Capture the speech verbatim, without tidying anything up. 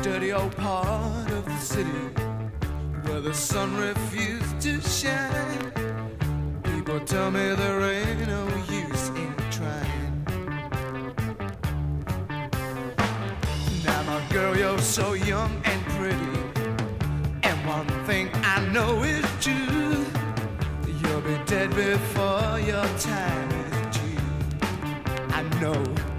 dirty old part of the city where the sun refused to shine. People tell me there ain't no use in trying. Now my girl, you're so young and pretty, and one thing I know is true, you'll be dead before your time is due. I know.